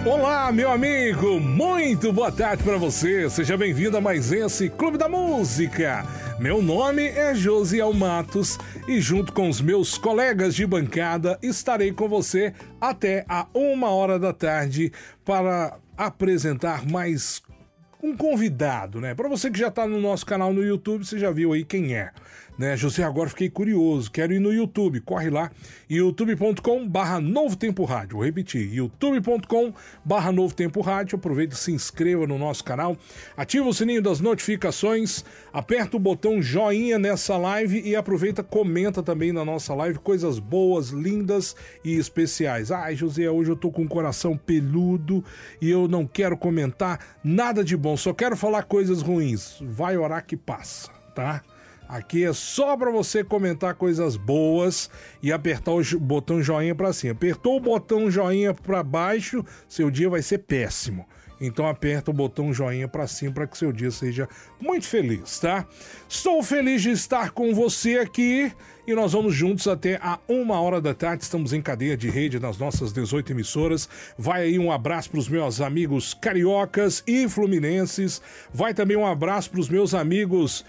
Olá, meu amigo, muito boa tarde para você. Seja bem-vindo a mais esse Clube da Música. Meu nome é Josiel Matos e junto com os meus colegas de bancada estarei com você até a 1h da tarde para apresentar mais um convidado, né? Para você que já tá no nosso canal no YouTube, você já viu aí quem é, né? José, agora fiquei curioso, quero ir no YouTube, corre lá, youtube.com/Novo Tempo Rádio, vou repetir, youtube.com/Novo Tempo Rádio, aproveita e se inscreva no nosso canal, ativa o sininho das notificações, aperta o botão joinha nessa live e aproveita, comenta também na nossa live coisas boas, lindas e especiais. Ai, José, hoje eu tô com o coração peludo e eu não quero comentar nada de bom, só quero falar coisas ruins. Vai orar que passa, tá? Aqui é só para você comentar coisas boas e apertar o botão joinha para cima. Apertou o botão joinha para baixo, seu dia vai ser péssimo. Então aperta o botão joinha para cima para que seu dia seja muito feliz, tá? Estou feliz de estar com você aqui e nós vamos juntos até a 1h da tarde. Estamos em cadeia de rede nas nossas 18 emissoras. Vai aí um abraço para os meus amigos cariocas e fluminenses. Vai também um abraço para os meus amigos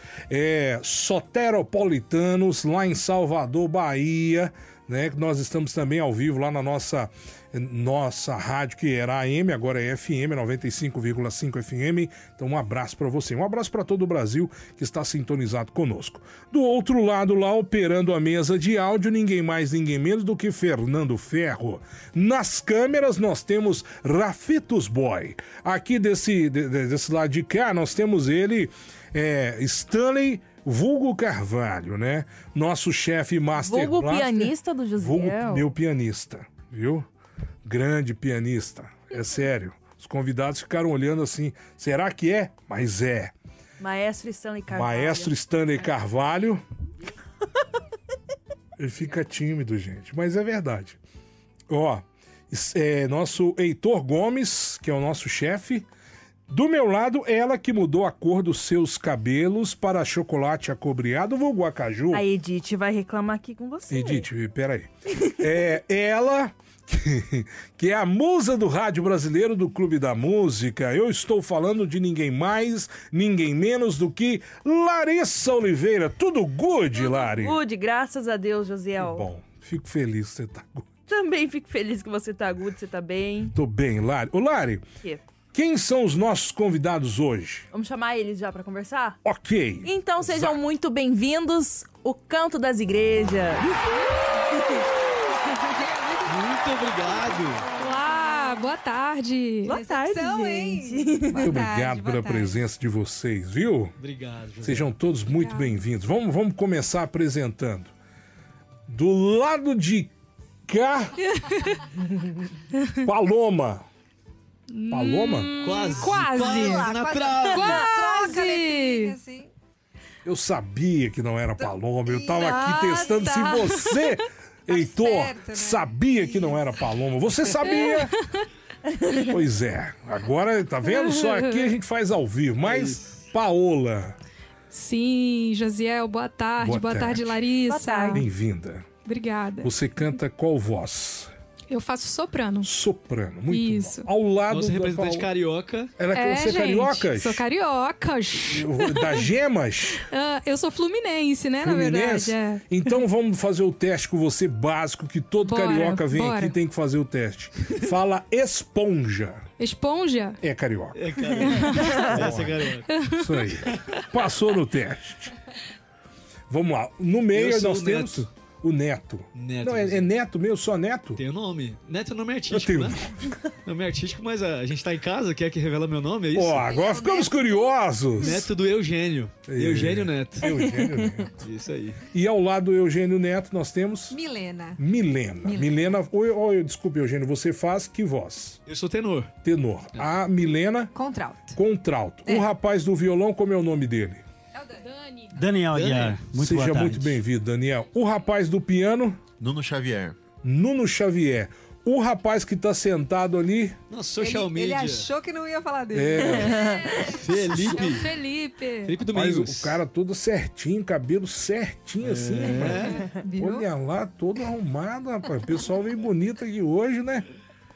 soteropolitanos lá em Salvador, Bahia, né? Nós estamos também ao vivo lá na nossa rádio, que era AM, agora é FM, 95,5 FM. Então um abraço para você, um abraço para todo o Brasil que está sintonizado conosco. Do outro lado lá, operando a mesa de áudio, ninguém mais, ninguém menos do que Fernando Ferro. Nas câmeras nós temos Rafitos Boy. Aqui desse lado de cá nós temos ele, Stanley vulgo Carvalho, né? Nosso chefe Master vulgo Blaster. Pianista do Josiel. Vulgo meu pianista, viu? Grande pianista, é sério. Os convidados ficaram olhando assim, será que é? Mas é. Maestro Stanley Carvalho. Maestro Stanley Carvalho. Ele fica tímido, gente, mas é verdade. Ó, nosso Heitor Gomes, que é o nosso chefe. Do meu lado, ela que mudou a cor dos seus cabelos para chocolate acobreado, vulgo acaju. A Edith vai reclamar aqui com você. Edith, peraí. Ela, que é a musa do rádio brasileiro do Clube da Música. Eu estou falando de ninguém mais, ninguém menos do que Larissa Oliveira. Tudo good, Lari? Good, graças a Deus, Josiel. Bom, fico feliz que você tá good. Também fico feliz que você tá good, você tá bem. Tô bem, Lari. Ô, Lari. O quê? Quem são os nossos convidados hoje? Vamos chamar eles já pra conversar? Ok. Então sejam muito bem-vindos, o Canto das Igrejas. Muito obrigado. Olá, boa tarde. Boa tarde, gente. Muito obrigado pela presença de vocês, viu? Obrigado, José. Sejam todos muito bem-vindos. Vamos começar apresentando. Do lado de cá, Paloma. Paloma? Quase na trave. Quase! Eu sabia que não era Paloma. Eu tava aqui testando se você, Heitor, certo, né? sabia que não era Paloma. Você sabia? Pois é. Agora, tá vendo? Só aqui a gente faz ao vivo. Mas, Paola. Sim, Josiel, boa tarde. Boa tarde, Larissa. Boa tarde. Bem-vinda. Obrigada. Você canta qual voz? Eu faço soprano. Soprano. Muito Isso. bom. Ao lado Nosso da representante Paola. carioca. Ela que você é gente, carioca? Sou carioca. Das gemas? Eu sou fluminense, né, na Fluminense? verdade. Então vamos fazer o teste com você básico, que todo Bora, carioca vem bora. aqui e tem que fazer o teste. Fala esponja. Esponja? É carioca. É carioca. Essa é carioca. Isso aí. Passou no teste. Vamos lá. No meio Eu sou nós o temos Neto. o Neto. Neto, Não, é José. Neto mesmo? Só Neto? Tem o nome. Neto é nome artístico, Eu tenho. né? Nome artístico, mas a gente tá em casa, quer que revela meu nome, é isso? Ó, agora ficamos curiosos. Neto do Eugênio. Eugênio Neto. Eugênio Neto. Isso aí. E ao lado do Eugênio Neto nós temos Milena. Milena. Desculpe, Eugênio, você faz que voz? Eu sou tenor. Tenor. A Milena, Contralto. contralto. O rapaz do violão, como é o nome dele? Daniel Aguiar, muito Seja boa tarde. muito bem-vindo, Daniel. O rapaz do piano, Nuno Xavier. Nuno Xavier. O rapaz que tá sentado ali, Nosso social Ele media. achou que não ia falar dele. Felipe. Felipe. Felipe mas Domingos. o cara todo certinho, cabelo certinho assim, rapaz. Viu? Olha lá, todo arrumado, rapaz. O pessoal vem bonito aqui hoje, né?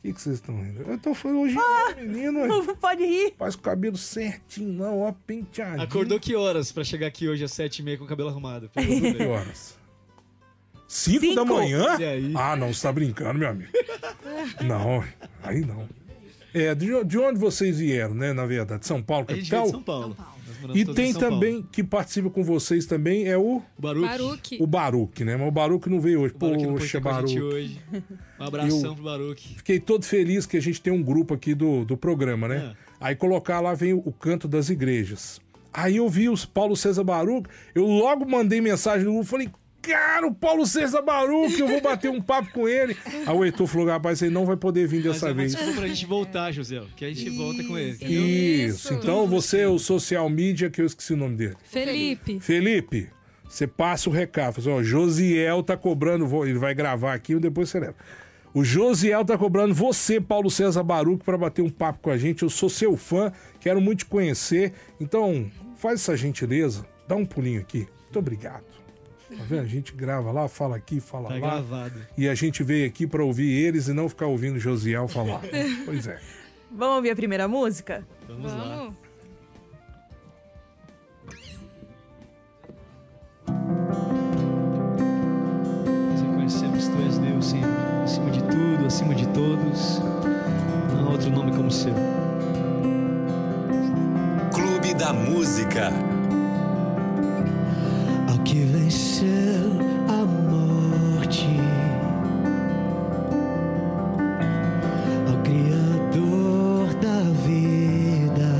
que vocês estão rindo? Eu tô falando hoje, menino. Não pode rir. Faz o cabelo certinho, não, ó, penteadinho. Acordou que horas pra chegar aqui hoje às 7h30 com o cabelo arrumado? Que horas? 5 da manhã? E aí? Ah, não, você tá brincando, meu amigo. Não, aí não. De onde vocês vieram, né, na verdade? De São Paulo, A gente veio capital? de São Paulo. Nós moramos E todos tem em São Paulo. também, que participa com vocês também, é o Baruch. Baruch, né? Mas o Baruch não veio hoje. O Baruch não pôde Poxa, estar com a gente Baruch. hoje. Um abração pro Baruch. Fiquei todo feliz que a gente tem um grupo aqui do programa, né? Aí colocar lá vem o canto das igrejas. Aí eu vi os Paulo César Baruch, eu logo mandei mensagem no grupo, falei, cara, o Paulo César Baruch, eu vou bater um papo com ele. Aí o Heitor falou, rapaz, você não vai poder vir dessa vez. Desculpa pra gente voltar, José, que a gente volta com ele, entendeu? Isso, então você é o social media, que eu esqueci o nome dele. Felipe, você passa o recado, fala assim, ó, Josiel tá cobrando, ele vai gravar aqui e depois você leva. O Josiel tá cobrando você, Paulo César Baruch, pra bater um papo com a gente. Eu sou seu fã, quero muito te conhecer. Então, faz essa gentileza, dá um pulinho aqui. Muito obrigado. Tá vendo? A gente grava lá, fala aqui, fala Tá lá. gravado. E a gente veio aqui pra ouvir eles e não ficar ouvindo o Josiel falar. Pois é. Vamos ouvir a primeira música? Vamos lá. Nós reconhecemos que Tu és Deus, Senhor, acima de tudo, acima de todos. Não há outro nome como o Seu. Clube da Música. Ao que venceu a morte, ao Criador da vida,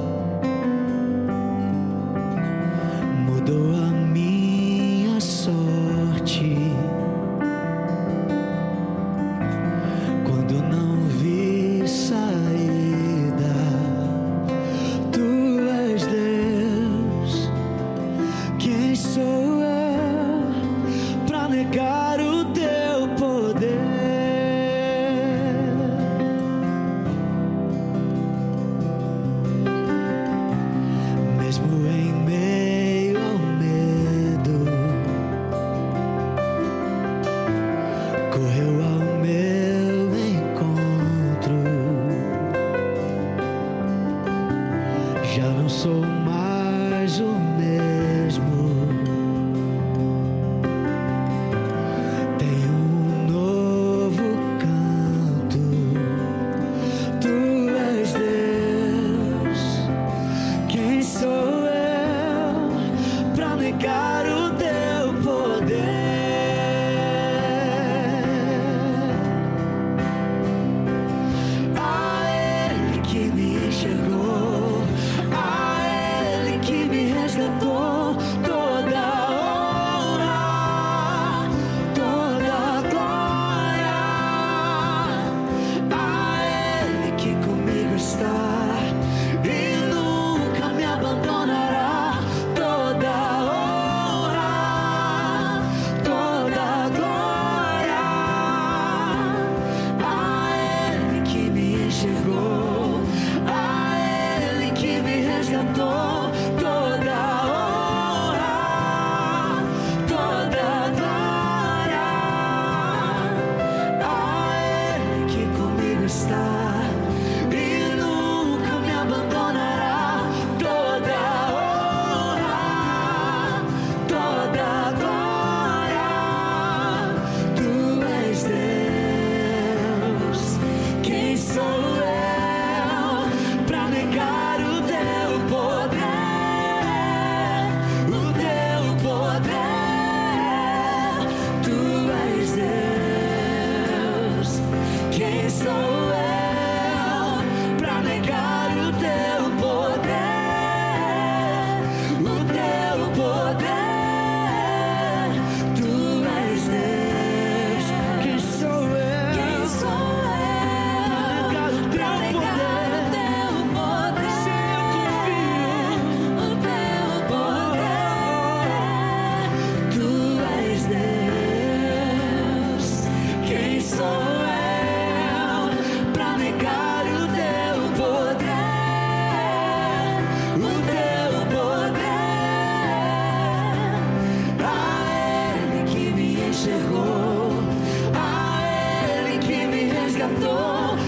mudou a minha sorte. Quando não vi saída, Tu és Deus. Quem sou eu pra negar o Teu poder? Mesmo em meio ao medo, correu ao meu encontro. Já não sou mais o mesmo. Tenho um novo canto. Tu és Deus. Quem sou eu pra negar o Teu poder? A Ele que me enxergou, a Ele que me resgatou, toda honra, toda glória. A Ele que comigo está e nunca me abandonará, toda honra, toda glória. A Ele que me enxergou, a Ele que me resgatou, toda honra, toda glória. A Ele que comigo está e nunca me abandonará, toda honra, toda glória. Tu és Deus. Quem sou eu pra negar o Teu poder? O Teu poder. Tu és Deus. Quem sou eu pra negar o Teu poder? O Teu poder. Tu és Deus. Quem sou eu? Quem sou eu pra negar o Teu poder? Se eu confio o Teu poder. Tu és Deus. Quem sou eu pra negar o Teu poder? O Teu poder. A Ele que me enxergou, a Ele que me resgatou,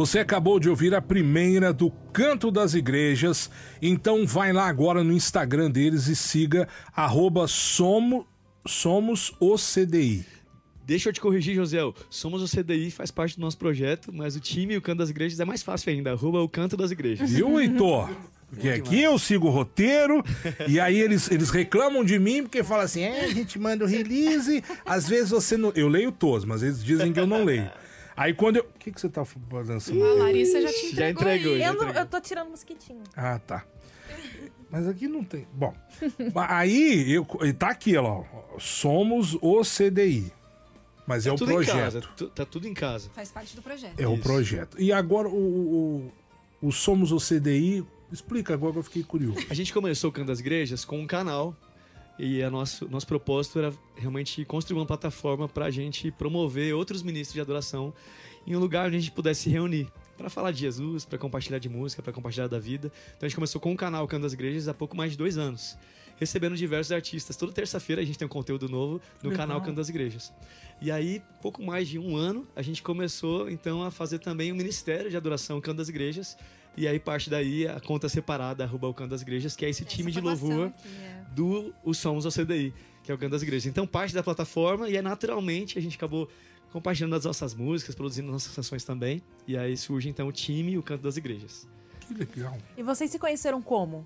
Você acabou de ouvir a primeira do Canto das Igrejas. Então vai lá agora no Instagram deles e siga @somosocdi. Deixa eu te corrigir, Josiel. Somos o CDI, faz parte do nosso projeto, mas o time e o Canto das Igrejas é mais fácil ainda. @o Canto das Igrejas. Viu, Heitor? Porque aqui eu sigo o roteiro e aí eles reclamam de mim porque falam assim, a gente manda o release, às vezes você não... Eu leio todos, mas eles dizem que eu não leio. Aí quando eu... O que você tá fazendo? A Larissa já te entregou. Já entregou, já Eu entregou. tô tirando mosquitinho. Ah, tá. Mas aqui não tem... Bom, aí tá aqui, ó, somos o CDI. Mas é o Tudo projeto. em casa, tá tudo em casa. Faz parte do projeto. É o Isso. projeto. E agora o Somos o CDI... Explica agora que eu fiquei curioso. A gente começou o Canto das Igrejas com um canal e nosso propósito era realmente construir uma plataforma para a gente promover outros ministros de adoração em um lugar onde a gente pudesse se reunir para falar de Jesus, para compartilhar de música, para compartilhar da vida. Então a gente começou com o canal Canto das Igrejas há pouco mais de 2 anos, recebendo diversos artistas. Toda terça-feira a gente tem um conteúdo novo no canal Canto das Igrejas. E aí, pouco mais de 1 ano, a gente começou então a fazer também um ministério de adoração Canto das Igrejas. E aí parte daí a conta separada, @o Canto das Igrejas, que é esse time de louvor do o Somos o CDI, que é o Canto das Igrejas. Então parte da plataforma e aí naturalmente a gente acabou compartilhando as nossas músicas, produzindo nossas canções também. E aí surge então o time e o Canto das Igrejas. Que legal. E vocês se conheceram como?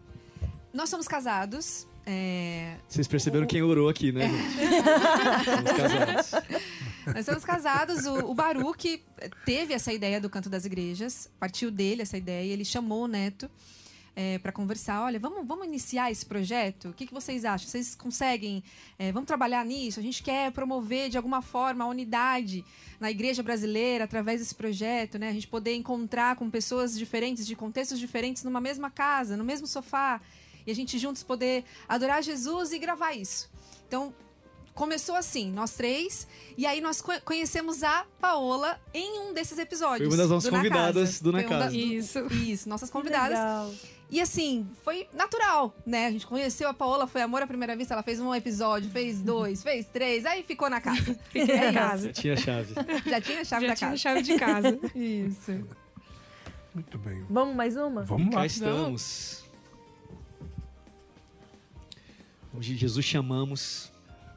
Nós somos casados. Vocês perceberam quem orou aqui, né, gente? Somos casados. Nós somos casados. O Baruch teve essa ideia do Canto das Igrejas. Partiu dele essa ideia. Ele chamou o Neto para conversar. Olha, vamos iniciar esse projeto? O que vocês acham? Vocês conseguem? Vamos trabalhar nisso? A gente quer promover, de alguma forma, a unidade na igreja brasileira através desse projeto, né? A gente poder encontrar com pessoas diferentes, de contextos diferentes, numa mesma casa, no mesmo sofá. E a gente juntos poder adorar Jesus e gravar isso. Então, começou assim, nós 3. E aí nós conhecemos a Paola em um desses episódios. Foi uma das nossas do Na convidadas Casa. do Na Foi uma Casa. Isso, nossas convidadas. Legal. E assim, foi natural, né? A gente conheceu a Paola, foi amor à primeira vista. Ela fez um episódio, fez 2, fez 3. Aí ficou na casa. Fiquei É na isso. casa. Já tinha a chave. Já tinha a chave Já da tinha casa. chave de casa. Isso. Muito bem. Vamos mais uma? Vamos lá. Cá estamos. Onde Jesus chamamos.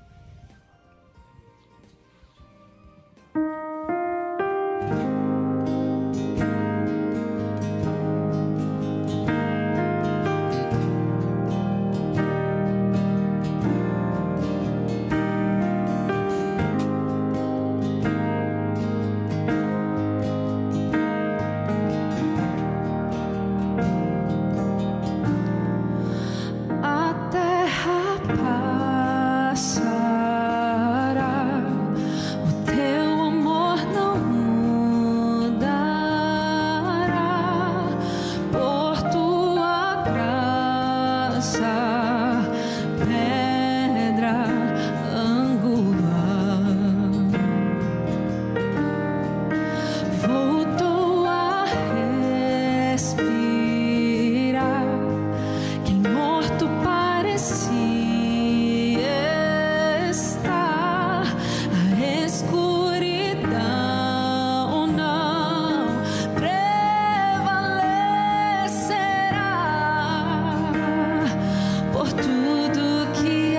A terra passará, o teu amor não mudará, por tua graça, pedra angular. Voltou a respirar. Quem morto parecia estar, a escuridão não prevalecerá. Por tudo que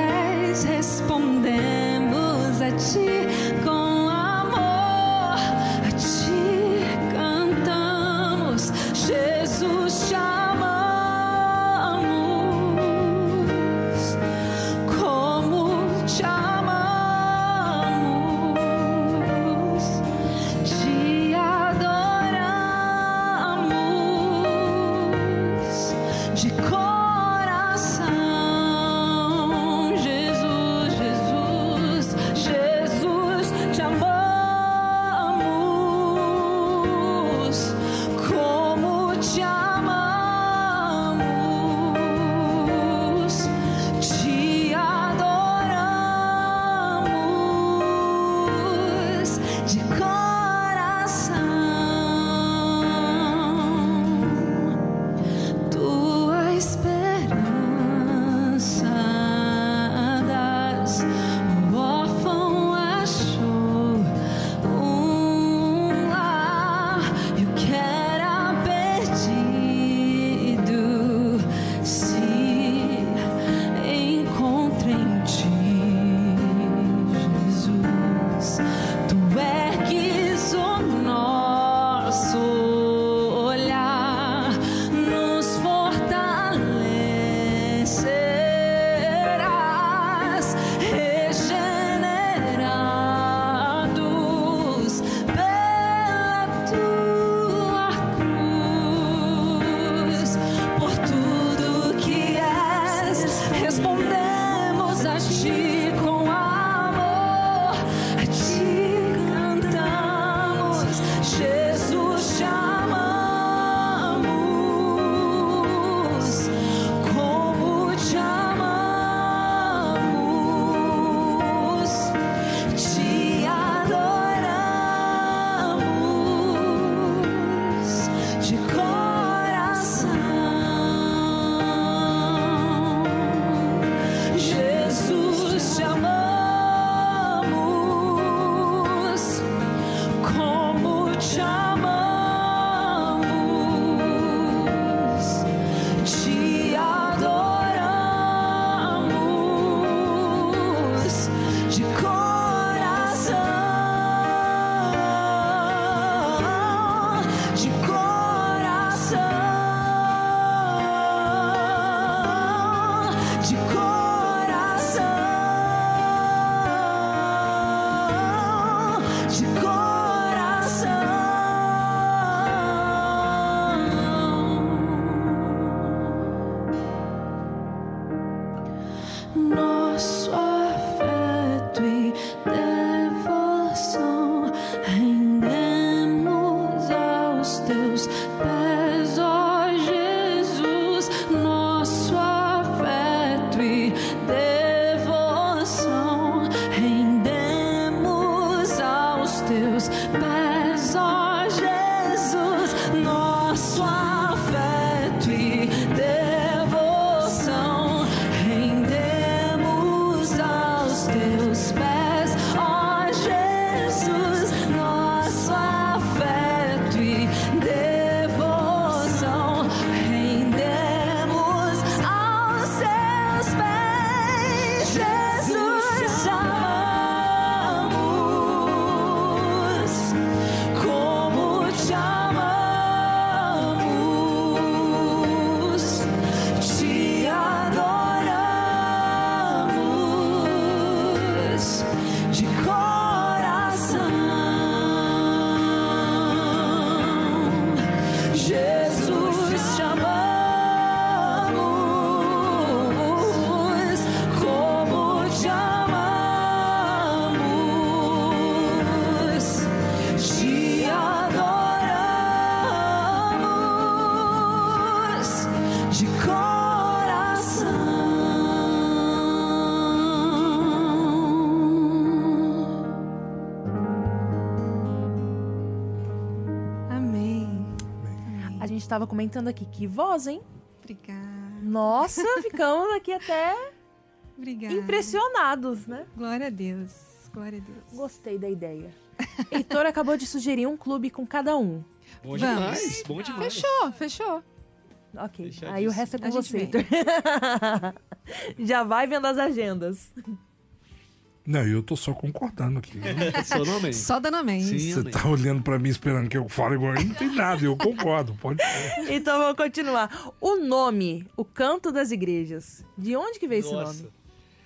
gente tava comentando aqui. Que voz, hein? Obrigada. Nossa, ficamos aqui até Obrigada. impressionados, né? Glória a Deus. Glória a Deus. Gostei da ideia. Heitor acabou de sugerir um clube com cada um. Bom demais, bom demais. Fechou. Ok, Deixa aí o disso. resto é com A gente você, vê. Heitor. Já vai vendo as agendas. Não, eu tô só concordando aqui. Só no amém. Só dando amém. Sim, Você amém. tá olhando pra mim esperando que eu fale igual aí, não tem nada, eu concordo. Pode. Então vamos continuar. O nome, o Canto das Igrejas. De onde que veio esse Nossa. nome?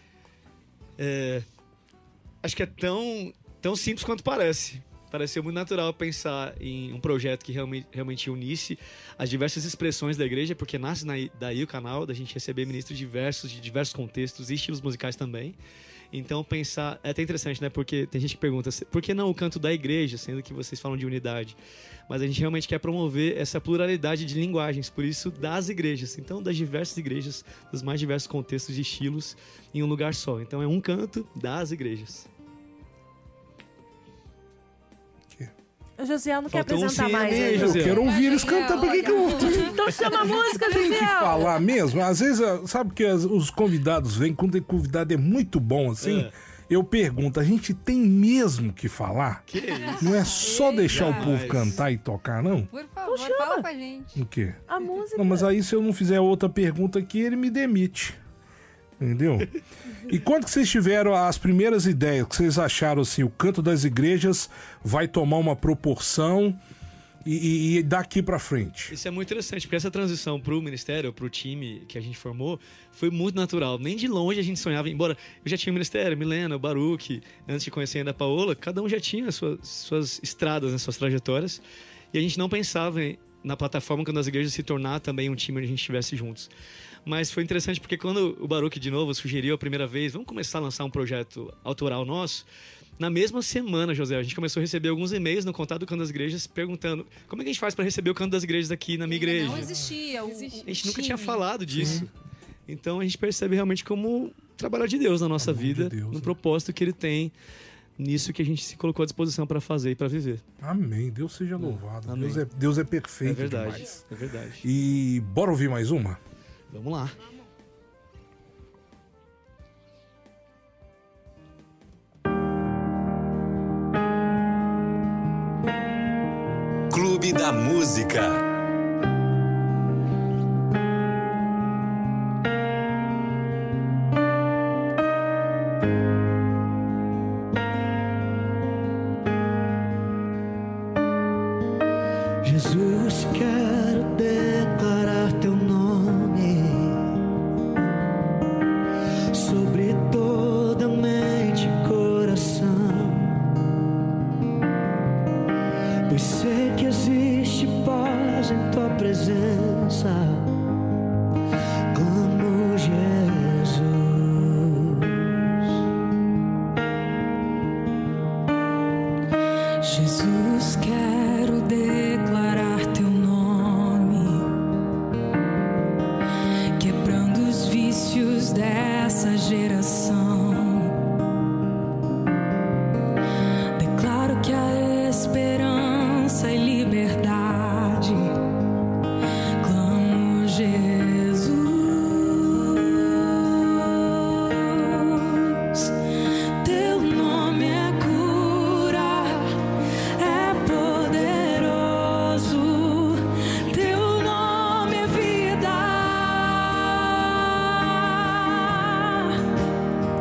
Acho que é tão simples quanto parece. Pareceu muito natural pensar em um projeto que realmente unisse as diversas expressões da igreja, porque nasce daí o canal, da gente receber ministros diversos, de diversos contextos e estilos musicais também. Então pensar, é até interessante, né? Porque tem gente que pergunta, por que não o canto da igreja, sendo que vocês falam de unidade? Mas a gente realmente quer promover essa pluralidade de linguagens, por isso das igrejas. Então das diversas igrejas, dos mais diversos contextos e estilos em um lugar só. Então é um canto das igrejas. O Josiel não quer Faltou um apresentar sim, mais. amém, Né? Eu José. quero ouvir eles cantar, por que que eu Então chama a música, tenho que Josiel. falar mesmo? Às vezes, sabe que os convidados vêm, quando o convidado é muito bom assim, eu pergunto, a gente tem mesmo que falar? Que isso? Não é só deixar o povo Jamais. cantar e tocar, não? Por favor, fala com a gente. O quê? A música. Não, mas aí se eu não fizer outra pergunta aqui, ele me demite. Entendeu? E quando que vocês tiveram as primeiras ideias, que vocês acharam assim, o canto das igrejas vai tomar uma proporção e daqui pra frente? Isso é muito interessante, porque essa transição pro ministério, pro time que a gente formou, foi muito natural. Nem de longe a gente sonhava, embora eu já tinha o ministério, Milena, o Baruch, antes de conhecer ainda a Paola, cada um já tinha suas estradas, né, suas trajetórias, e a gente não pensava na plataforma quando as igrejas se tornar também um time onde a gente estivesse juntos. Mas foi interessante porque quando o Baruch, de novo, sugeriu a primeira vez, vamos começar a lançar um projeto autoral nosso, na mesma semana, José, a gente começou a receber alguns e-mails no Contato do Canto das Igrejas perguntando como é que a gente faz para receber o Canto das Igrejas aqui na minha igreja. Não existia. A gente nunca tinha falado disso. Então a gente percebe realmente como trabalho de Deus na nossa Amor vida, de Deus, no né? propósito que Ele tem nisso que a gente se colocou à disposição para fazer e para viver. Amém. Deus seja louvado. Amém. Deus é perfeito É verdade, demais. é verdade. E bora ouvir mais uma? Vamos lá. Clube da Música. Jesus, quero declarar teu nome sobre toda mente e coração, pois sei que existe paz em tua presença. Clamo Jesus. Jesus, quero declarar teu nome, quebrando os vícios dessa geração. Declaro que há esperança e liberdade. Clamo Jesus. Teu nome é cura, é poderoso. Teu nome é vida.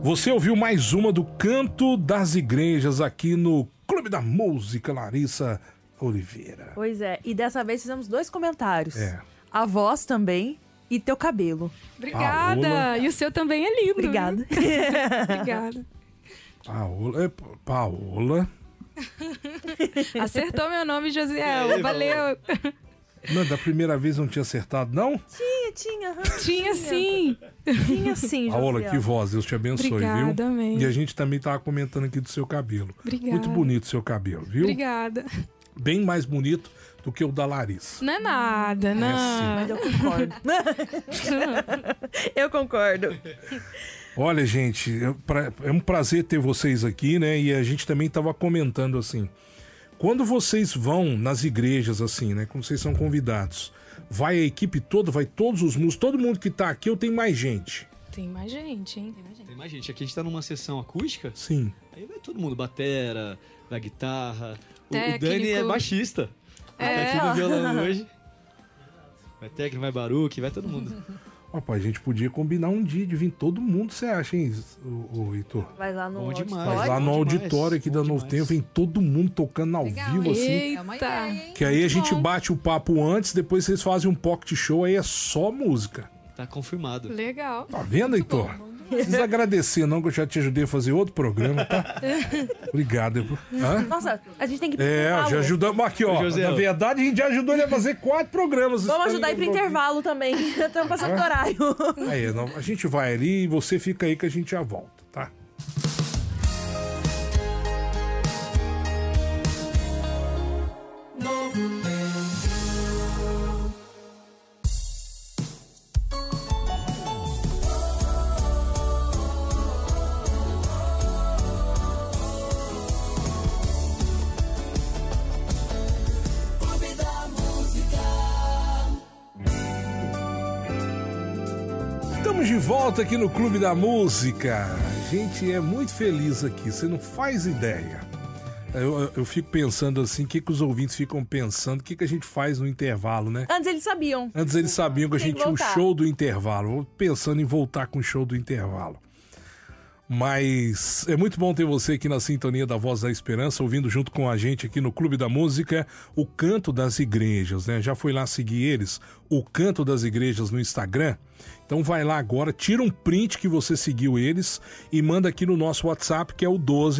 Você ouviu mais uma do Canto das Igrejas aqui no Clube da Música, Larissa Oliveira. Pois é, e dessa vez fizemos 2 comentários. É. A voz também e teu cabelo. Obrigada. Paola. E o seu também é lindo. Obrigada. Obrigada. Paola. Acertou meu nome, Josiel. Valeu. Não, da primeira vez não tinha acertado, não? Tinha. Tinha sim. Tinha sim, Paola, Josiel. que voz, Deus te abençoe, Obrigada, viu? amém. E a gente também tava comentando aqui do seu cabelo. Obrigada. Muito bonito o seu cabelo, viu? Obrigada. Bem mais bonito do que o da Larissa. Não é nada, não. Mas eu concordo. Eu concordo. Olha, gente, é um prazer ter vocês aqui, né? E a gente também tava comentando assim, quando vocês vão nas igrejas, assim, né? Quando vocês são convidados, vai a equipe toda, vai todos os músicos, todo mundo que tá aqui ou tem mais gente? Tem mais gente, hein? Tem mais gente. Aqui a gente tá numa sessão acústica, Sim. aí vai todo mundo, batera, vai guitarra. O Técnico. Dani é baixista. Tá aqui no violão hoje. Vai técnico, vai baruque, vai todo mundo. Rapaz, a gente podia combinar um dia de vir todo mundo, você acha, hein, o Heitor? Vai lá no Bom demais. Vai lá no Bom demais, auditório aqui da bom Novo demais. Tempo, vem todo mundo tocando ao Legal, vivo, hein? assim. É uma Eita. ideia, hein? Que aí a Muito gente bom. bate o papo antes, depois vocês fazem um pocket show, aí é só música. Tá confirmado. Legal. Tá vendo, Heitor? Não precisa agradecer não, que eu já te ajudei a fazer outro programa, tá? Obrigado. Hã? Nossa, a gente tem que ir pro É, intervalo. já ajudamos aqui, ó. Ô, José, Na verdade, a gente já ajudou ele a fazer 4 programas. Vamos ajudar a ir pro intervalo também. Estamos passando do horário. Aí, não, a gente vai ali e você fica aí que a gente já volta, tá? Estamos de volta aqui no Clube da Música. A gente é muito feliz aqui, você não faz ideia. Eu fico pensando assim, o que os ouvintes ficam pensando, o que a gente faz no intervalo, né? Antes eles sabiam. Antes eles sabiam que a Tem que gente tinha o voltar. show do intervalo. Pensando em voltar com o show do intervalo. Mas é muito bom ter você aqui na sintonia da Voz da Esperança, ouvindo junto com a gente aqui no Clube da Música, o Canto das Igrejas, né? Já foi lá seguir eles, o Canto das Igrejas no Instagram? Então vai lá agora, tira um print que você seguiu eles e manda aqui no nosso WhatsApp, que é o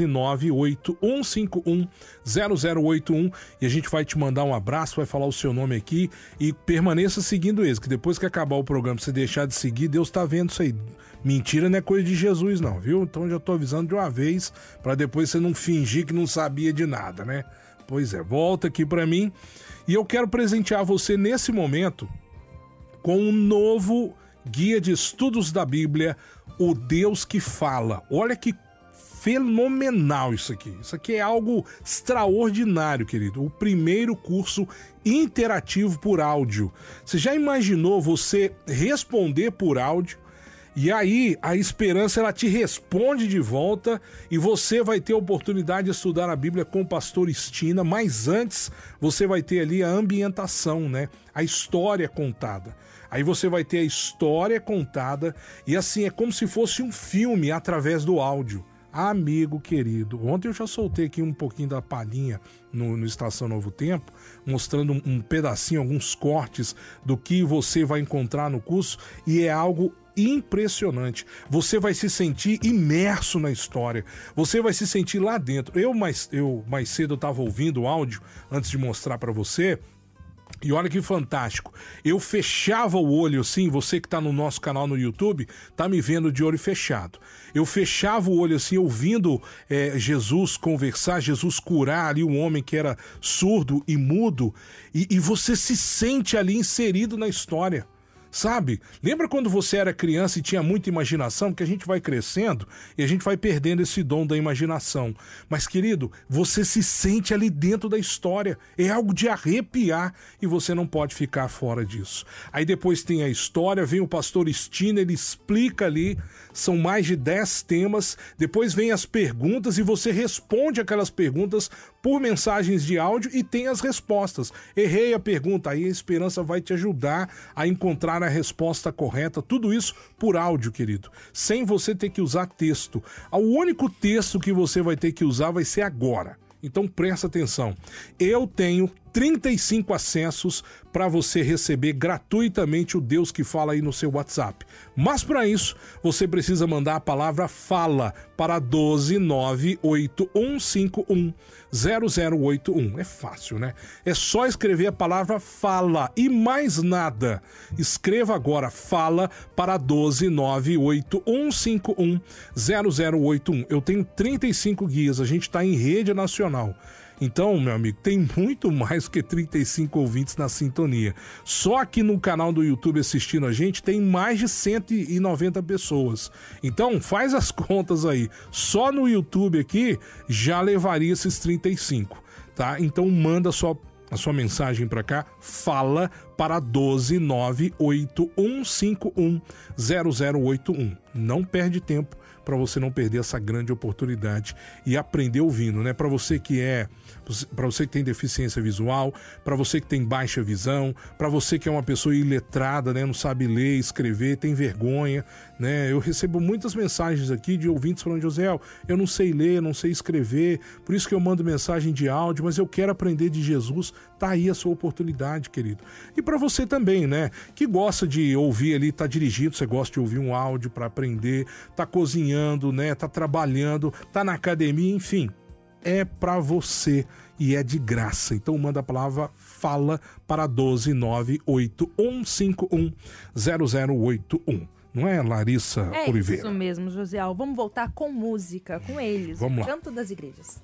12981510081, e a gente vai te mandar um abraço, vai falar o seu nome aqui e permaneça seguindo eles, que depois que acabar o programa, você deixar de seguir, Deus tá vendo isso aí. Mentira não é coisa de Jesus não, viu? Então já tô avisando de uma vez, pra depois você não fingir que não sabia de nada, né? Pois é, volta aqui pra mim e eu quero presentear você nesse momento com um novo guia de estudos da Bíblia, O Deus que Fala. Olha que fenomenal isso aqui. Isso aqui é algo extraordinário, querido. O primeiro curso interativo por áudio. Você já imaginou você responder por áudio? E aí, a Esperança, ela te responde de volta e você vai ter a oportunidade de estudar a Bíblia com o pastor Estina, mas antes você vai ter ali a ambientação, né? A história contada. Aí você vai ter a história contada e assim, é como se fosse um filme através do áudio. Amigo querido, ontem eu já soltei aqui um pouquinho da palhinha no Estação Novo Tempo, mostrando um pedacinho, alguns cortes do que você vai encontrar no curso e é algo impressionante. Você vai se sentir imerso na história. Você vai se sentir lá dentro. Eu mais cedo estava ouvindo o áudio antes de mostrar para você. E olha que fantástico. Eu fechava o olho assim, você que tá no nosso canal no YouTube, tá me vendo de olho fechado. Eu fechava o olho assim, ouvindo Jesus conversar, Jesus curar ali um homem que era surdo e mudo. E você se sente ali inserido na história. Sabe? Lembra quando você era criança e tinha muita imaginação? Que a gente vai crescendo e a gente vai perdendo esse dom da imaginação. Mas, querido, você se sente ali dentro da história. É algo de arrepiar e você não pode ficar fora disso. Aí depois tem a história, vem o pastor Estina, ele explica ali, são mais de 10 temas. Depois vem as perguntas e você responde aquelas perguntas por mensagens de áudio e tem as respostas. Errei a pergunta, aí a Esperança vai te ajudar a encontrar a resposta correta. Tudo isso por áudio, querido, sem você ter que usar texto. O único texto que você vai ter que usar vai ser agora. Então presta atenção. Eu tenho 35 acessos para você receber gratuitamente o Deus que Fala aí no seu WhatsApp. Mas para isso, você precisa mandar a palavra FALA para 12981510081. É fácil, né? É só escrever a palavra FALA e mais nada. Escreva agora FALA para 12981510081. Eu tenho 35 guias, a gente está em rede nacional. Então, meu amigo, tem muito mais que 35 ouvintes na sintonia. Só aqui no canal do YouTube assistindo a gente tem mais de 190 pessoas. Então, faz as contas aí. Só no YouTube aqui já levaria esses 35, tá? Então, manda a sua mensagem para cá, fala para 12981510081. Não perde tempo para você não perder essa grande oportunidade e aprender ouvindo, né? Para você que tem deficiência visual, para você que tem baixa visão, para você que é uma pessoa iletrada, né? Não sabe ler, escrever, tem vergonha, né? Eu recebo muitas mensagens aqui de ouvintes falando: Josiel, eu não sei ler, não sei escrever, por isso que eu mando mensagem de áudio, mas eu quero aprender de Jesus. Tá aí a sua oportunidade, querido. E para você também, né? Que gosta de ouvir ali, tá dirigindo, você gosta de ouvir um áudio para aprender, tá cozinhando, né? Tá trabalhando, tá na academia, enfim. É para você e é de graça. Então manda a palavra FALA para 12981510081. Não é, Larissa Oliveira? É isso mesmo, Josiel. Vamos voltar com música, com eles. Vamos lá. Canto das Igrejas.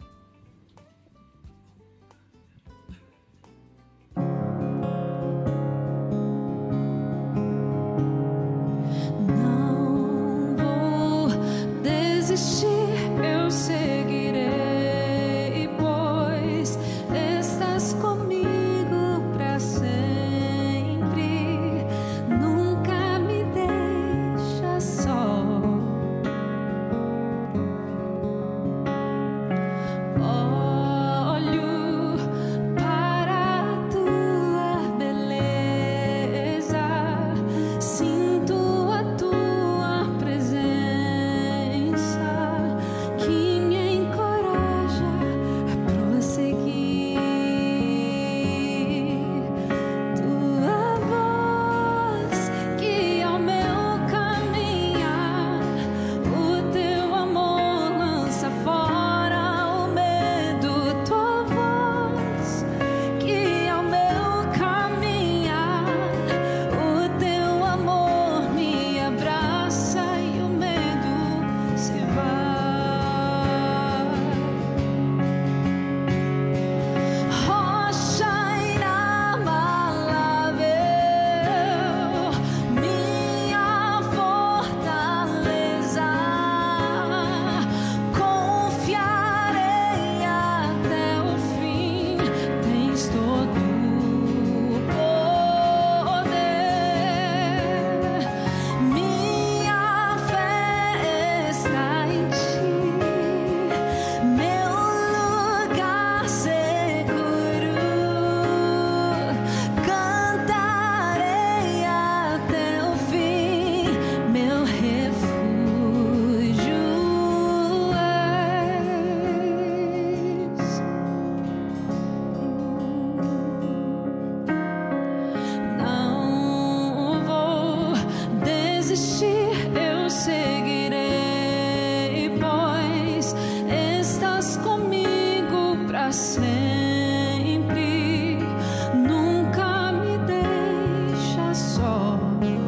Não vou desistir, eu seguirei, pois estás comigo pra sempre. Nunca me deixa só. Olho para a tua beleza, sinto a tua presença, que me encoraja a prosseguir. Tua voz guia o meu caminhar, o teu amor lança fora o medo. Tua voz guia o meu caminhar, o teu amor me abraça e o medo se vai. Rocha inabalável, minha fortaleza, confiarei até o fim. Tens todo o poder, minha fé está em ti, meu lugar seguro. Cantarei até o fim, meu refúgio és. Não vou desistir, eu seguirei, pois estás comigo pra sempre. Nunca me deixa só.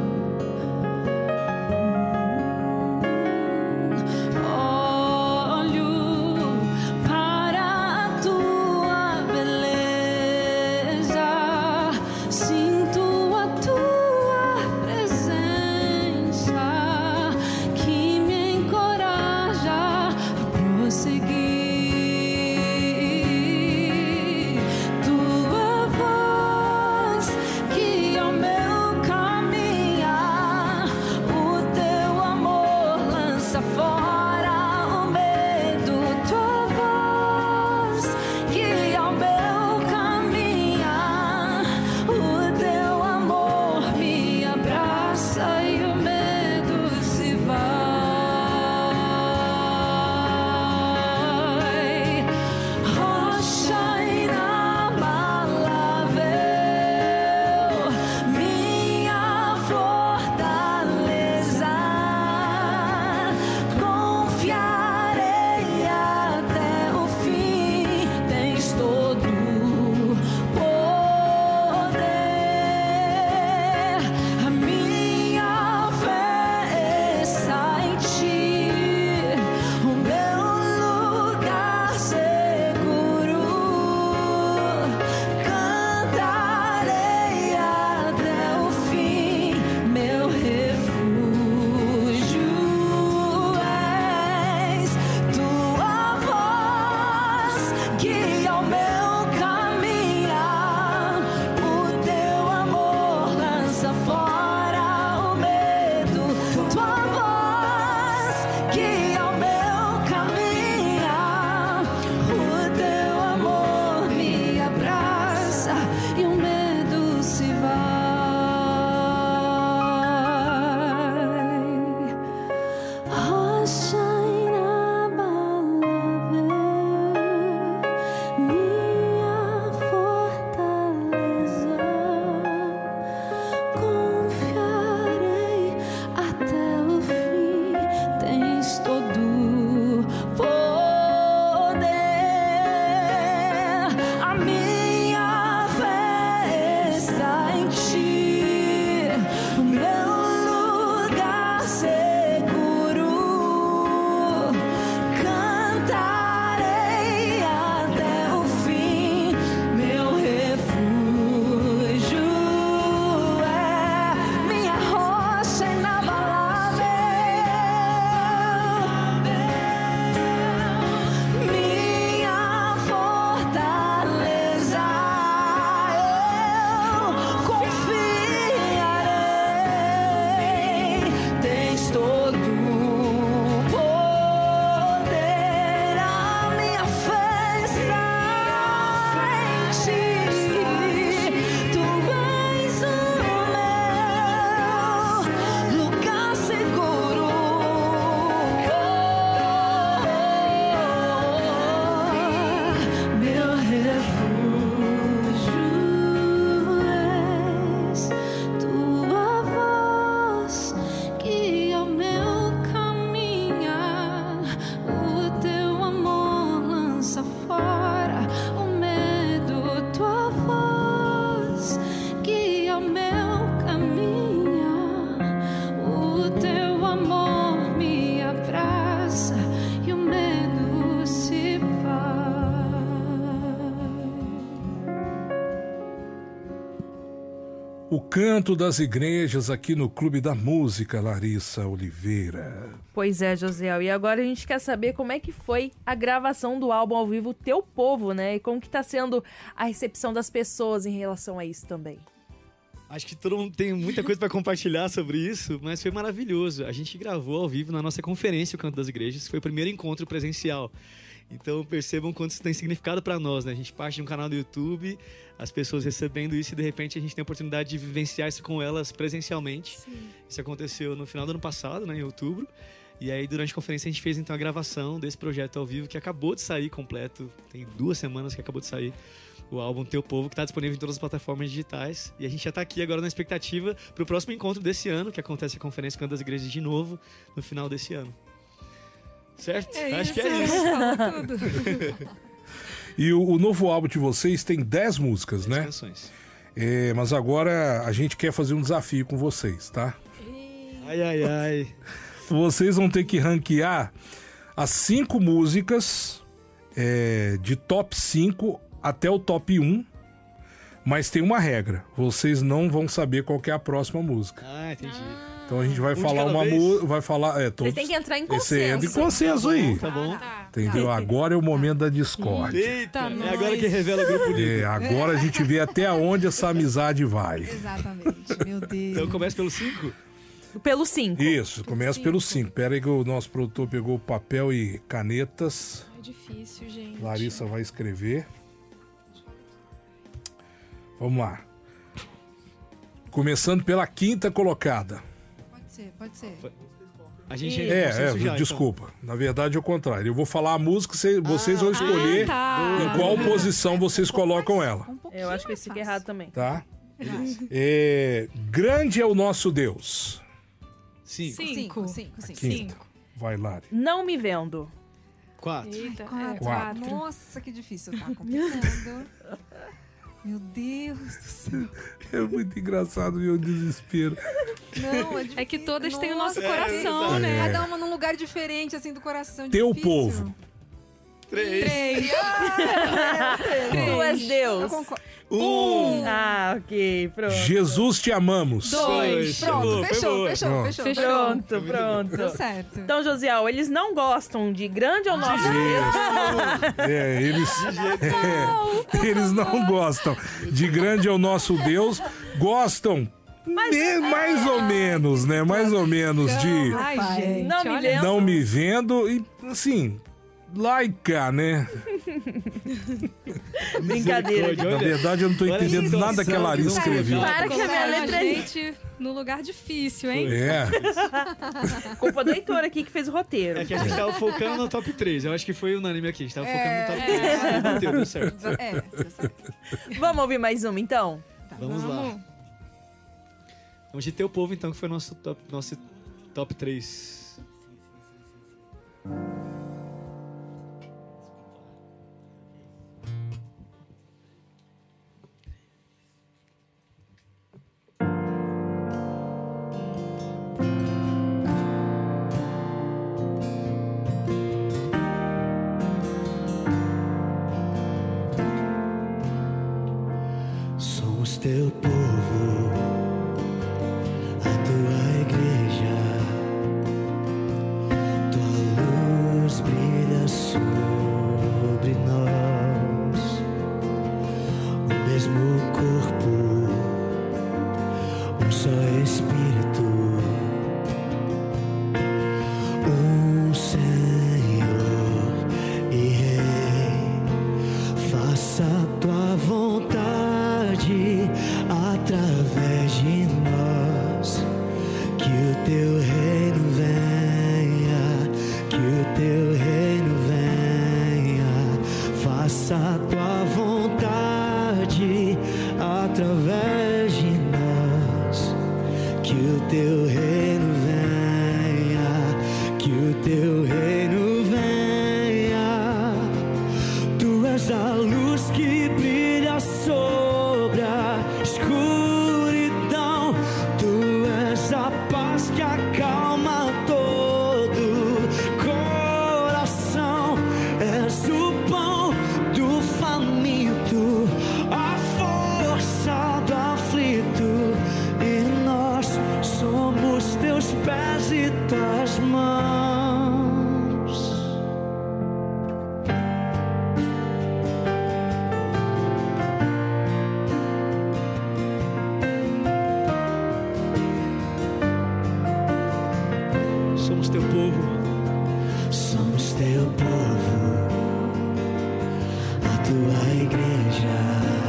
Olho para a tua beleza, sinto a tua presença, que me encoraja a prosseguir. minha fé está em ti, o meu lugar seguro. Cantarei até o fim, meu refúgio é minha rocha inabalável, minha fortaleza. Eu confiarei, tens todo o poder, a minha fé está em ti, tu és o meu lugar seguro. Meu refúgio és tua voz que ao meu caminhar, o teu amor lança fora o medo. Tua voz que ao meu caminhar, o teu amor me abraça e o medo se vai. O canto das igrejas aqui no Clube da Música, Larissa Oliveira. Pois é, Josiel. E agora a gente quer saber como é que foi a gravação do álbum ao vivo Teu Povo, né? E como que tá sendo a recepção das pessoas em relação a isso também. Acho que todo mundo tem muita coisa para compartilhar sobre isso, mas foi maravilhoso. A gente gravou ao vivo na nossa conferência O Canto das Igrejas, que foi o primeiro encontro presencial. Então percebam quanto isso tem significado para nós, né? A gente parte de um canal do YouTube, as pessoas recebendo isso e de repente a gente tem a oportunidade de vivenciar isso com elas presencialmente. Isso aconteceu no final do ano passado, né, em outubro. E aí durante a conferência a gente fez então a gravação desse projeto ao vivo que acabou de sair completo. Tem 2 semanas que acabou de sair. O álbum Teu Povo, que está disponível em todas as plataformas digitais. E a gente já está aqui agora na expectativa para o próximo encontro desse ano, que acontece a Conferência Canto das Igrejas de novo, no final desse ano. Certo? Acho que é isso. Falou tudo. E o novo álbum de vocês tem 10 músicas, 10 né? canções. É, mas agora a gente quer fazer um desafio com vocês, tá? Ai, ai, ai. Vocês vão ter que ranquear as 5 músicas de top 5 até o top 1, mas tem uma regra. Vocês não vão saber qual que é a próxima música. Ah, entendi. Então a gente vai de falar cada uma vez? música, vai falar... todos, Vocês têm que entrar em Você entra em consenso. consenso aí. Tá bom. Entendeu? Agora é o momento da discórdia. Eita, é nós. agora que revela o grupo livre. Agora a gente vê até onde essa amizade vai. Exatamente, meu Deus. Então começa pelo 5? Pelo 5. Isso, começa pelo 5. Pera aí que o nosso produtor pegou papel e canetas. É difícil, gente. Larissa vai escrever. Vamos lá. Começando pela 5ª colocada. Pode ser. A gente entra em consenso já, desculpa. Na verdade é o contrário. Eu vou falar a música, vocês vão escolher tá. em qual posição vocês colocam ela. Eu acho que esse aqui é errado também. Tá? Grande é o nosso Deus. 5. 5. 5. Vai, Lari. Não me vendo. 4. Eita, Quatro. 4. Nossa, que difícil. Tá complicando. Meu Deus do céu. É muito engraçado ver o desespero. Não, é difícil. É que todas têm o nosso Nossa, coração, né? Cada uma num lugar diferente, assim, do coração. Teu difícil. povo. 3. Tu és Eu Deus. concordo. 1. Ah, ok, pronto. Jesus te amamos. 2. Pronto, fechou. Pronto. Deu certo. Então, Josiel, eles não gostam de grande ou nosso Deus? Eles não gostam de grande é o nosso Deus, gostam mais ou menos, né? Mais ou menos de Ai, gente. Não me olha vendo. não me vendo e assim, laica, né? Brincadeira. Na verdade eu não tô Olha a entendendo situação nada que a Larissa que escreveu. Para que a minha Colocaram a letra é gente no lugar difícil, hein? É, culpa do Heitor aqui que fez o roteiro. É que a gente tava focando no top 3. Eu acho que foi unânime aqui. A gente tava focando no top 3. E bateu, deu certo. Deu certo. Vamos ouvir mais uma, então? Vamos lá. Vamos de Teu Povo, então, que foi nosso top 3. Somos teu povo, a tua igreja. Tua luz brilha sobre nós. O mesmo corpo, um só Espírito, um Senhor e Rei. Faça a tua vontade através de nós. Que o teu reino venha, que o teu reino venha. Faça a tua vontade através de nós. Que o teu reino venha, que o teu reino venha. Tu és a luz que brilha sobre a escuridão. Tu és a paz que acalma todo coração. És o pão do faminto, a força do aflito. E nós somos teus pés e tuas mãos. Somos teu povo. Somos teu povo, a tua igreja.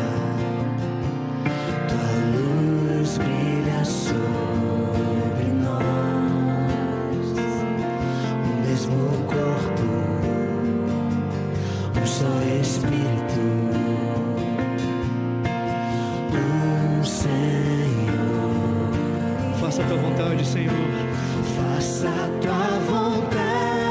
Tua luz brilha sobre nós. O mesmo corpo, um só Espírito, um Senhor. Faça a tua vontade, Senhor. Faça a tua vontade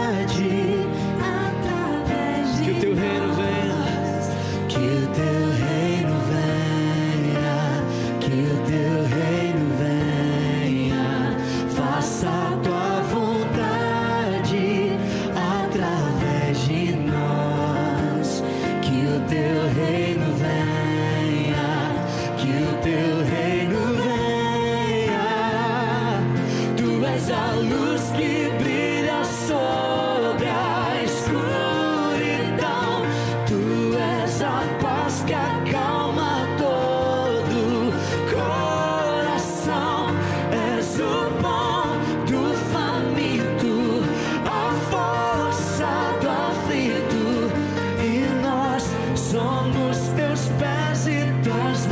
através de Que o teu reino venha. Que o teu reino venha, que o teu reino venha. Faça a tua vontade através de nós. Que o teu reino venha, que o teu reino venha. Tu és a luz que brilha sobre a escuridão. Tu és a paz que acalma todo coração. És o pão do faminto, a força do aflito. E nós somos teus pés e tuas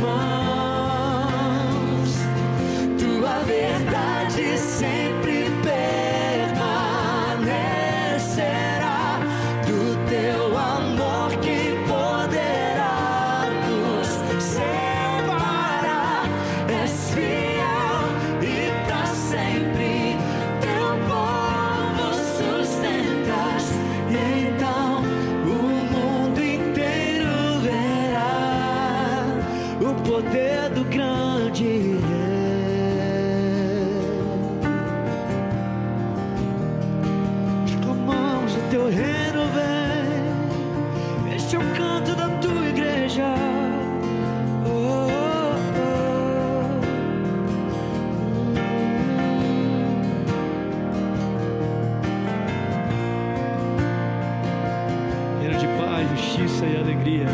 mãos. Tua verdade sempre permanecerá. Do teu amor que poderá nos separar. És fiel e pra sempre teu povo sustentas. E então o mundo inteiro verá o poder do grande Rei. Clamamos o teu reino vem. Este é o canto da tua igreja. Oh, oh, Oh. Reino de paz, justiça e alegria.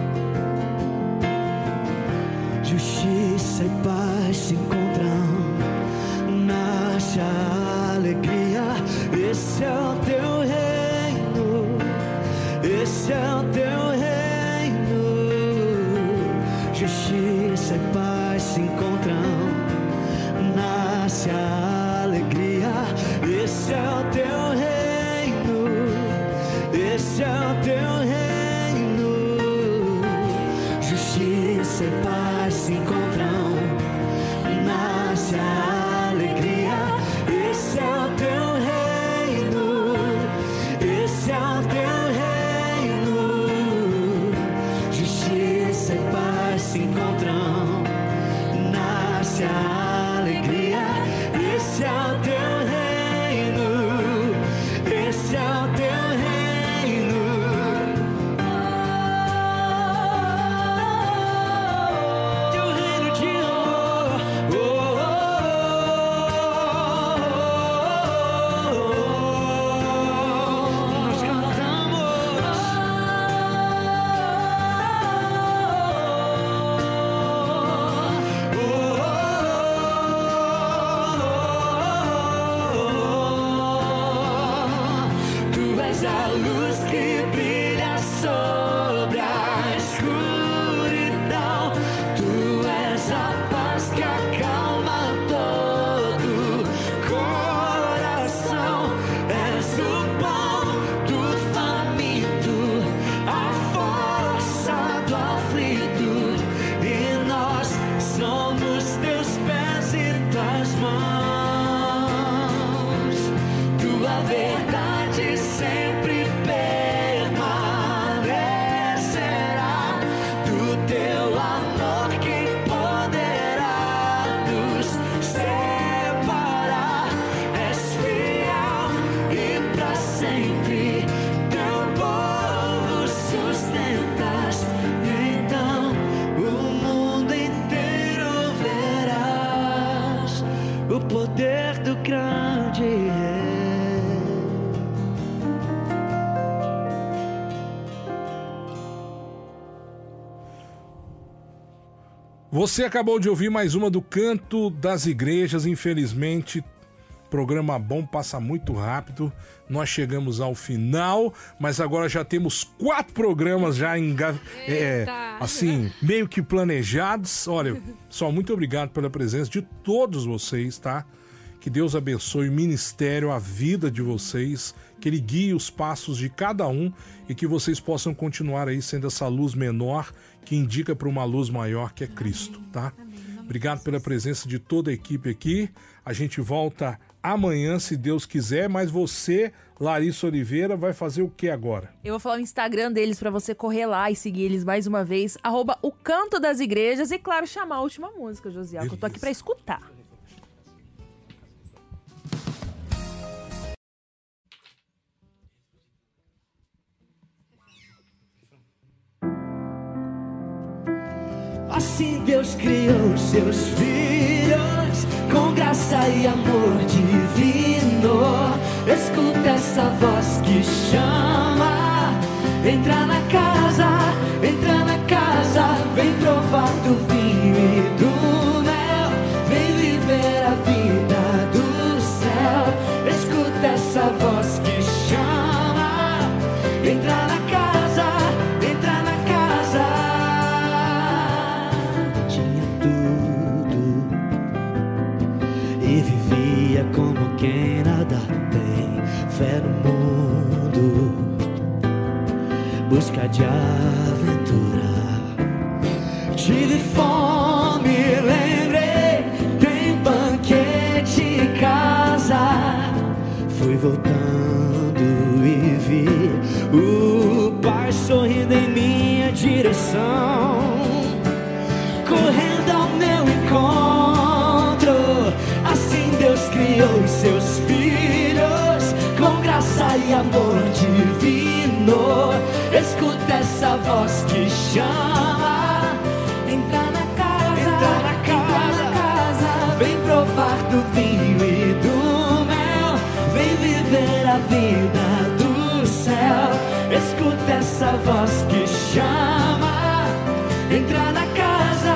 Justiça e paz se encontram, nasce a alegria. Esse é o teu reino, esse é o teu reino. Justiça e paz se encontram, nasce a alegria. Esse é o teu reino, esse é o teu reino. Justiça e paz se encontram, nasce a alegria. Esse é o teu reino, esse é o teu reino. Justiça e paz se encontram, nasce a alegria. Esse é o teu reino, esse é o teu reino. Teu reino conflito, e nós somos teus pés e tuas mãos. Tua verdade sempre permanecerá, do teu amor que poderá nos separar. És fiel e pra sempre teu povo sustentas, e então o mundo inteiro verás o poder do grande Rei. Você acabou de ouvir mais uma do Canto das Igrejas. Infelizmente, programa bom passa muito rápido. Nós chegamos ao final, mas agora já temos 4 programas já assim, meio que planejados. Olha, só muito obrigado pela presença de todos vocês, tá? Que Deus abençoe o ministério, a vida de vocês, que Ele guie os passos de cada um e que vocês possam continuar aí sendo essa luz menor que indica para uma luz maior, que é Cristo, tá? Obrigado pela presença de toda a equipe aqui. A gente volta amanhã, se Deus quiser, mas você, Larissa Oliveira, vai fazer o que agora? Eu vou falar o Instagram deles pra você correr lá e seguir eles mais uma vez, @o Canto das Igrejas, e claro, chamar a última música, Josiel, que eu tô aqui pra escutar. Assim Deus criou seus filhos com graça e amor divino. Escuta essa voz que chama. Entra na casa, vem provar do vinho e do mel. Vem viver a vida do céu. Escuta essa voz que chama. Entra na casa. Como quem nada tem, fé no mundo, busca de aventura. Tive fome, lembrei, tem banquete em casa. Fui voltando e vi o Pai sorrindo em minha direção, correndo ao meu encontro. Assim Deus criou os seus filhos com graça e amor divino. Escuta essa voz que chama. Entra na casa, vem provar do vinho e do mel. Vem viver a vida do céu. Escuta essa voz que chama. Entra na casa.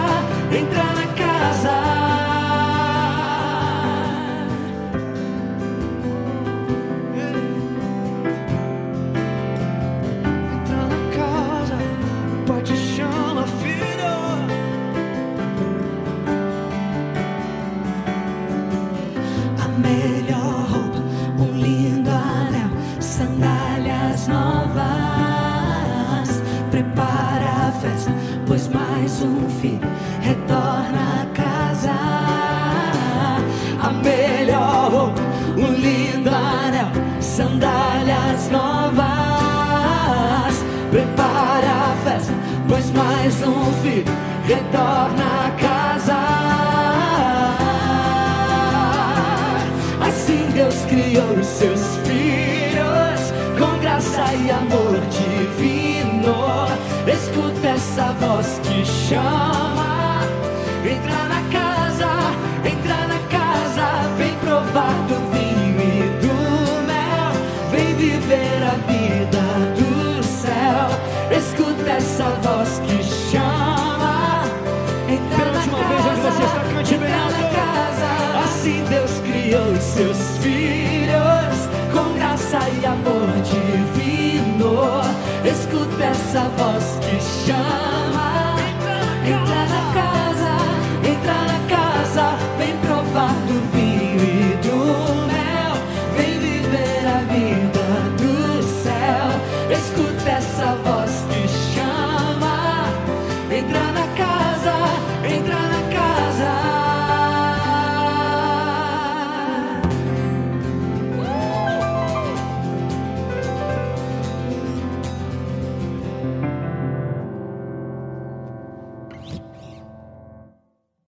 Prepara a festa, pois mais um filho retorna a casa. A melhor roupa, um lindo anel, sandálias novas. Prepara a festa, pois mais um filho retorna a casa. Assim Deus criou os seus filhos com graça e amor divino. Escuta essa voz que chama. Entra na casa, vem provar do vinho e do mel. Vem viver a vida do céu. Escuta essa voz que chama. Entra na casa, assim Deus criou os seus filhos com graça e amor divino. Escuta essa voz que chama. Entra na casa, vem provar do vinho e do mel. Vem viver a vida do céu. Escuta essa voz que chama. alegrar.